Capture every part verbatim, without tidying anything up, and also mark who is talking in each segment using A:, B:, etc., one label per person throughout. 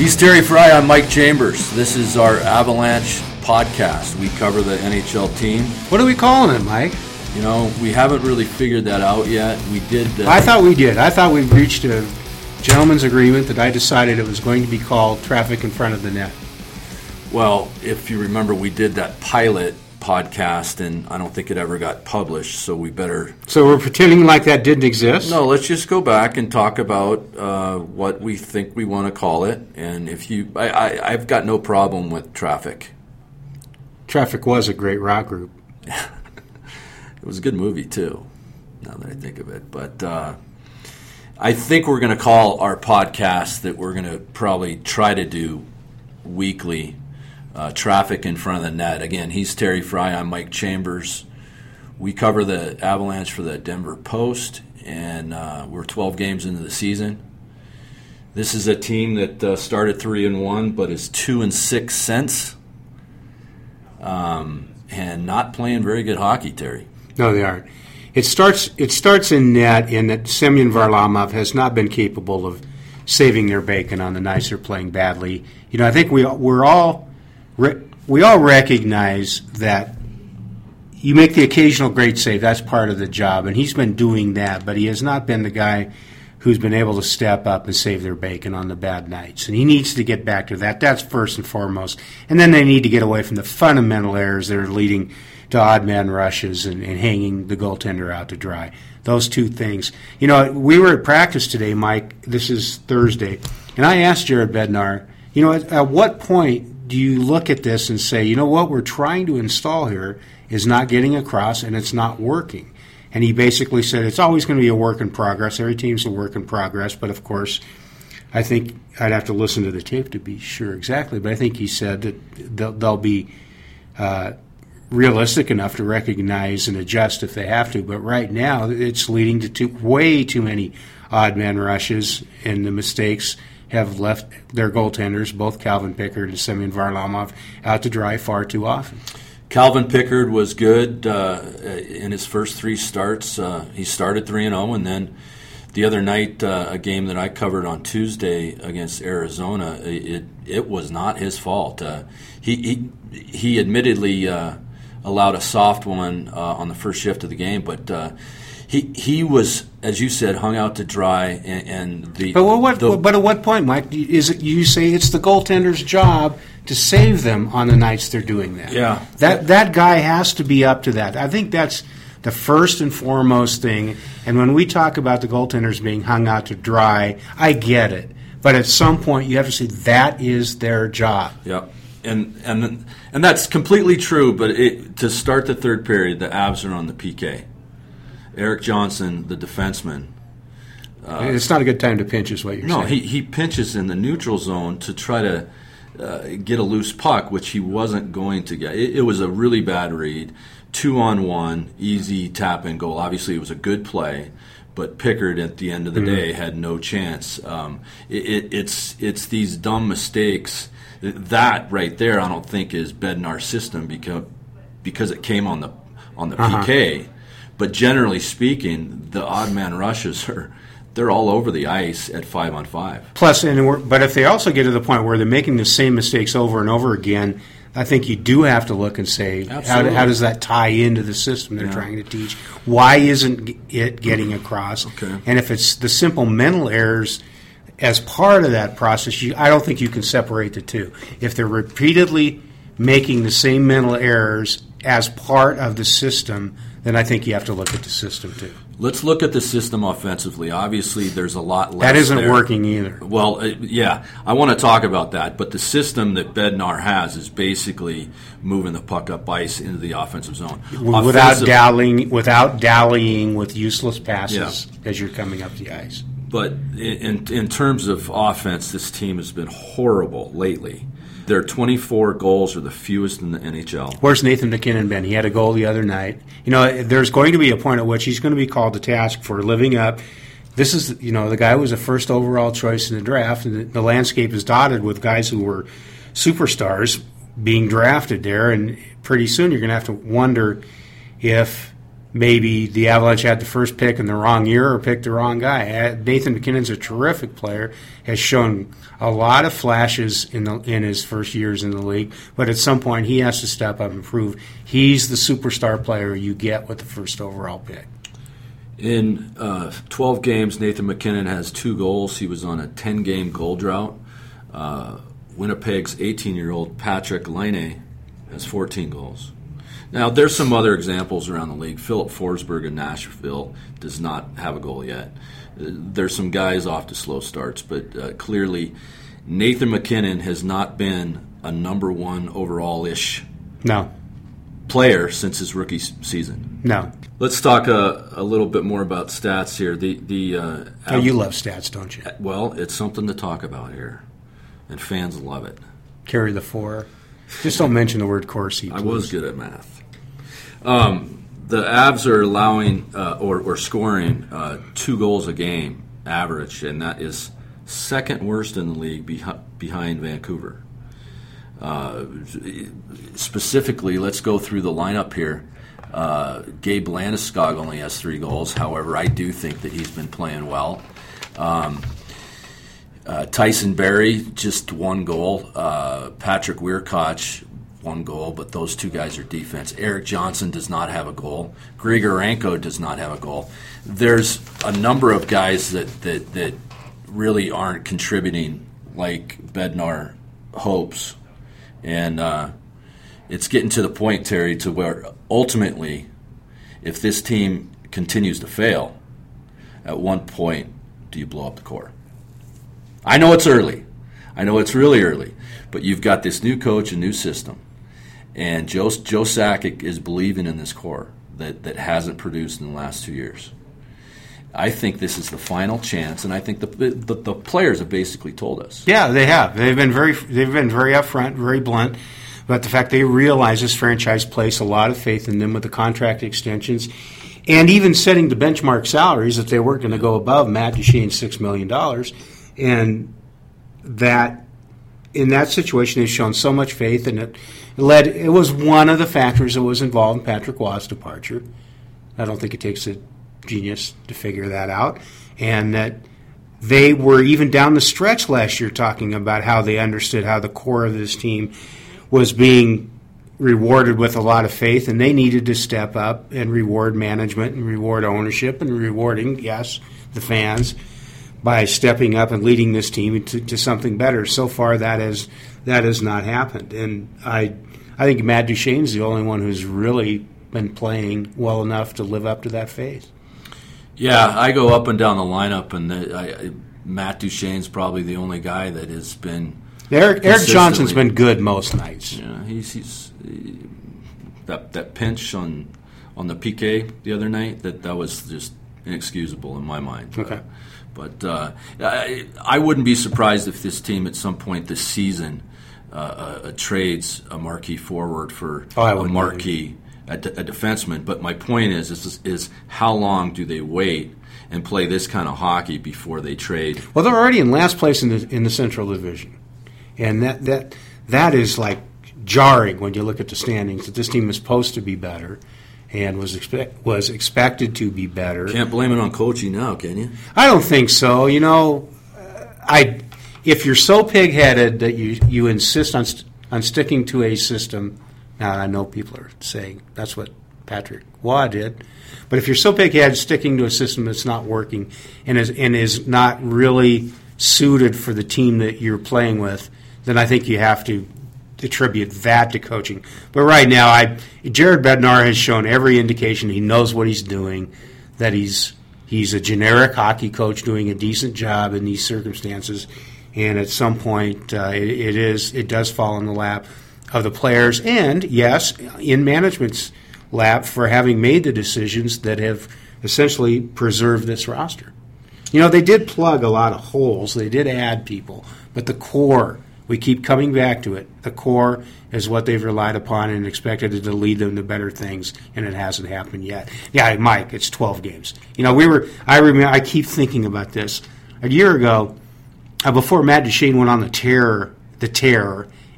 A: He's Terry Fry. I'm Mike Chambers. This is our Avalanche podcast. We cover the N H L team.
B: What are we calling it, Mike?
A: You know, we haven't really figured that out yet. We did. Uh,
B: I thought we did. I thought we reached a gentleman's agreement that I decided it was going to be called Traffic in Front of the Net.
A: Well, if you remember, we did that pilot podcast, and I don't think it ever got published, so we better...
B: So we're pretending like that didn't exist?
A: No, let's just go back and talk about uh, what we think we want to call it, and if you... I, I, I've got no problem with Traffic.
B: Traffic was a great rock group.
A: It was a good movie, too, now that I think of it, but... Uh, I think we're going to call our podcast that we're going to probably try to do weekly, uh, Traffic in Front of the Net. Again, he's Terry Fry. I'm Mike Chambers. We cover the Avalanche for the Denver Post, and uh, we're twelve games into the season. This is a team that uh, started three and one, but is two and six since, um, and not playing very good hockey, Terry.
B: No, they aren't. It starts. It starts in net in that Semyon Varlamov has not been capable of saving their bacon on the nights they're playing badly. You know, I think we we're all we all recognize that you make the occasional great save. That's part of the job, and he's been doing that. But he has not been the guy who's been able to step up and save their bacon on the bad nights. And he needs to get back to that. That's first and foremost. And then they need to get away from the fundamental errors that are leading to odd man rushes and, and hanging the goaltender out to dry. Those two things. You know, we were at practice today, Mike. This is Thursday. And I asked Jared Bednar, you know, at, at what point do you look at this and say, you know what, we're trying to install here is not getting across and it's not working. And he basically said it's always going to be a work in progress. Every team's a work in progress. But, of course, I think I'd have to listen to the tape to be sure exactly. But I think he said that they'll, they'll be uh, – realistic enough to recognize and adjust if they have to, but right now it's leading to too, way too many odd man rushes, and the mistakes have left their goaltenders, both Calvin Pickard and Semyon Varlamov, out to dry far too often.
A: Calvin Pickard was good uh, in his first three starts. Uh, he started three and oh, and then the other night, uh, a game that I covered on Tuesday against Arizona, it it was not his fault. Uh, he, he he admittedly uh, allowed a soft one uh, on the first shift of the game, but uh, he he was, as you said, hung out to dry. And, and the
B: but what
A: the,
B: but at what point, Mike, is it you say it's the goaltender's job to save them on the nights they're doing that?
A: Yeah,
B: that that guy has to be up to that. I think that's the first and foremost thing. And when we talk about the goaltenders being hung out to dry, I get it. But at some point, you have to say that is their job.
A: Yeah. And and and that's completely true, but it, to start the third period, the Avs are on the P K. Erik Johnson, the defenseman.
B: Uh, it's not a good time to pinch is what you're
A: no,
B: saying.
A: No, he, he pinches in the neutral zone to try to uh, get a loose puck, which he wasn't going to get. It, it was a really bad read. Two on one, easy tap and goal. Obviously, it was a good play, but Pickard at the end of the mm-hmm. day had no chance. Um, it, it, it's it's these dumb mistakes. That right there, I don't think is Bednar's system because because it came on the on the uh-huh. P K. But generally speaking, the odd man rushes are they're all over the ice at five on five.
B: Plus, and we're, but if they also get to the point where they're making the same mistakes over and over again, I think you do have to look and say, how, how does that tie into the system they're yeah. trying to teach? Why isn't it getting across?
A: Okay.
B: And if it's the simple mental errors as part of that process, you, I don't think you can separate the two. If they're repeatedly making the same mental errors as part of the system, then I think you have to look at the system too.
A: Let's look at the system offensively. Obviously, there's a lot less
B: That isn't
A: there.
B: working either.
A: Well, uh, yeah, I want to talk about that. But the system that Bednar has is basically moving the puck up ice into the offensive zone.
B: Without
A: Offensive,
B: dallying, without dallying with useless passes
A: yeah.
B: as you're coming up the ice.
A: But in in terms of offense, this team has been horrible lately. Their twenty-four goals are the fewest in the N H L.
B: Where's Nathan MacKinnon been? He had a goal the other night. You know, there's going to be a point at which he's going to be called to task for living up. This is, you know, the guy was a first overall choice in the draft, and the, the landscape is dotted with guys who were superstars being drafted there, and pretty soon you're going to have to wonder if maybe the Avalanche had the first pick in the wrong year or picked the wrong guy. Nathan MacKinnon's a terrific player, has shown a lot of flashes in the in his first years in the league, but at some point he has to step up and prove he's the superstar player you get with the first overall pick.
A: In uh, twelve games, Nathan MacKinnon has two goals. He was on a ten-game goal drought. Uh, Winnipeg's eighteen-year-old Patrick Laine has fourteen goals. Now, there's some other examples around the league. Philip Forsberg in Nashville does not have a goal yet. There's some guys off to slow starts, but uh, clearly Nathan MacKinnon has not been a number one overall-ish
B: no.
A: player since his rookie season.
B: No.
A: Let's talk a, a little bit more about stats here. The the uh,
B: oh, you love stats, don't you?
A: Well, it's something to talk about here, and fans love it.
B: Carry the four. Just don't mention the word Corsi, please.
A: I was good at math. Um, the Avs are allowing uh, or, or scoring uh, two goals a game average, and that is second worst in the league beh- behind Vancouver. Uh, specifically, let's go through the lineup here. Uh, Gabe Landeskog only has three goals. However, I do think that he's been playing well. Um, uh, Tyson Barrie, just one goal. Uh, Patrick Wiercott, one goal, but those two guys are defense. Eric Johnson does not have a goal. Grigorenko does not have a goal. There's a number of guys that, that, that really aren't contributing like Bednar hopes. And uh, it's getting to the point, Terry, to where ultimately, if this team continues to fail, at one point, do you blow up the core? I know it's early. I know it's really early. But you've got this new coach, a new system. And Joe, Joe Sakic is believing in this core that, that hasn't produced in the last two years. I think this is the final chance, and I think the, the the players have basically told us.
B: Yeah, they have. They've been very they've been very upfront, very blunt. But the fact they realize this franchise placed a lot of faith in them with the contract extensions, and even setting the benchmark salaries that they weren't going to go above Matt Duchene's six million dollars, and that. In that situation, they've shown so much faith, and it led. It was one of the factors that was involved in Patrick Waugh's departure. I don't think it takes a genius to figure that out, and that they were even down the stretch last year talking about how they understood how the core of this team was being rewarded with a lot of faith, and they needed to step up and reward management and reward ownership and rewarding, yes, the fans, by stepping up and leading this team to, to something better. So far, that has that has not happened, and I I think Matt Duchene's the only one who's really been playing well enough to live up to that faith.
A: Yeah, I go up and down the lineup, and the, I, I, Matt Duchene's probably the only guy that has been.
B: Eric, Eric Johnson's been good most nights.
A: Yeah, he's, he's he, that that pinch on on the P K the other night that that was just inexcusable in my mind.
B: Okay.
A: Uh, But uh, I, I wouldn't be surprised if this team at some point this season uh, uh, trades a marquee forward for
B: oh,
A: a marquee a, de- a defenseman. But my point is, is, is how long do they wait and play this kind of hockey before they trade?
B: Well, they're already in last place in the in the Central Division, and that that that is like jarring when you look at the standings. That this team is supposed to be better. And was expect, was expected to be better.
A: Can't blame it on coaching now, can you?
B: I don't think so. You know, I if you're so pig-headed that you, you insist on st- on sticking to a system. Now I know people are saying that's what Patrick Waugh did, but if you're so pig-headed sticking to a system that's not working and is and is not really suited for the team that you're playing with, then I think you have to attribute that to coaching. But right now, I Jared Bednar has shown every indication he knows what he's doing, that he's he's a generic hockey coach doing a decent job in these circumstances, and at some point uh, it, it is it does fall in the lap of the players and, yes, in management's lap for having made the decisions that have essentially preserved this roster. You know, they did plug a lot of holes. They did add people, but the core, we keep coming back to it. The core is what they've relied upon and expected it to lead them to better things, and it hasn't happened yet. Yeah, Mike, it's twelve games. You know, we were. I remember. I keep thinking about this. A year ago, uh, before Matt Duchene went on the tear, the tear,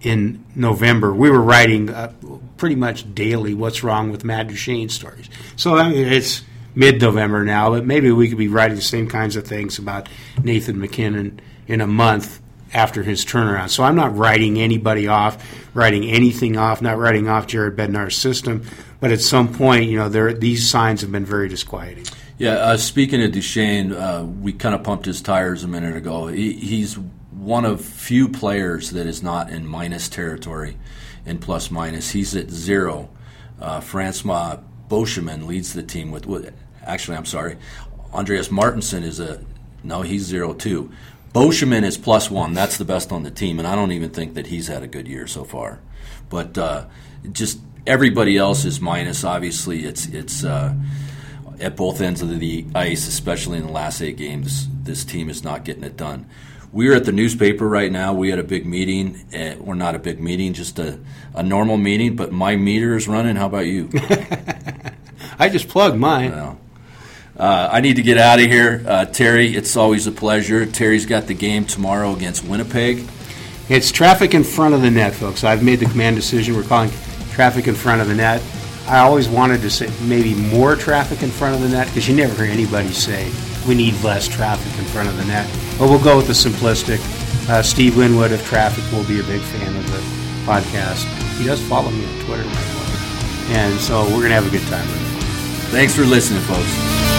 B: in November, we were writing uh, pretty much daily what's wrong with Matt Duchene stories. So I mean, it's mid-November now, but maybe we could be writing the same kinds of things about Nathan MacKinnon in a month after his turnaround. So I'm not writing anybody off, writing anything off, not writing off Jared Bednar's system, but at some point, you know, there these signs have been very disquieting.
A: Yeah, uh, speaking of Duchene, uh, we kind of pumped his tires a minute ago. He, he's one of few players that is not in minus territory, in plus minus. He's at zero. Uh, Francois Beauchemin leads the team with, with, actually, I'm sorry, Andreas Martinson is a, no, he's zero too. Beauchemin is plus one. That's the best on the team, and I don't even think that he's had a good year so far. But uh, just everybody else is minus. Obviously, it's it's uh, at both ends of the ice, especially in the last eight games. This team is not getting it done. We're at the newspaper right now. We had a big meeting, uh, or not a big meeting, just a, a normal meeting, but my meter is running. How about you?
B: I just plugged mine.
A: Well, Uh, I need to get out of here. Uh, Terry, it's always a pleasure. Terry's got the game tomorrow against Winnipeg.
B: It's traffic in front of the net, folks. I've made the command decision. We're calling traffic in front of the net. I always wanted to say maybe more traffic in front of the net because you never hear anybody say we need less traffic in front of the net. But we'll go with the simplistic. Uh, Steve Linwood of Traffic will be a big fan of the podcast. He does follow me on Twitter, by the way. And so we're going to have a good time with it.
A: Thanks for listening, folks.